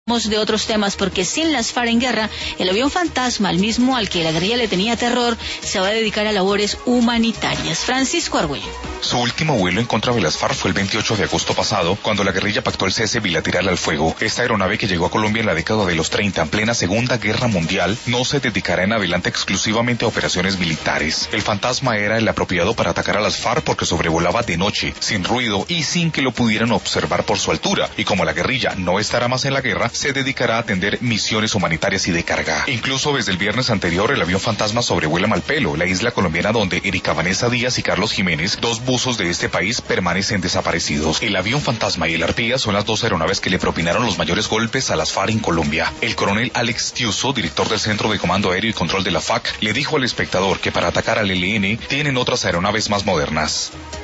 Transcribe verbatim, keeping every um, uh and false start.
De otros temas, porque sin las FARC en guerra, el avión fantasma, el mismo al que la guerrilla le tenía terror, se va a dedicar a labores humanitarias. Francisco Argüello. Su último vuelo en contra de las FARC fue el veintiocho de agosto pasado, cuando la guerrilla pactó el cese bilateral al fuego. Esta aeronave, que llegó a Colombia en la década de los treinta, en plena Segunda Guerra Mundial, no se dedicará en adelante exclusivamente a operaciones militares. El fantasma era el apropiado para atacar a las FARC porque sobrevolaba de noche, sin ruido y sin que lo pudieran observar por su altura, y como la guerrilla no estará más en la guerra, se dedicará a atender misiones humanitarias y de carga. Incluso desde el viernes anterior, el avión fantasma sobrevuela Malpelo, la isla colombiana donde Erika Vanessa Díaz y Carlos Jiménez, dos buzos de este país, permanecen desaparecidos. El avión fantasma y el Arpía son las dos aeronaves que le propinaron los mayores golpes a las FARC en Colombia. El coronel Alex Tiuso, director del Centro de Comando Aéreo y Control de la F A C, le dijo al espectador que para atacar al E L N tienen otras aeronaves más modernas.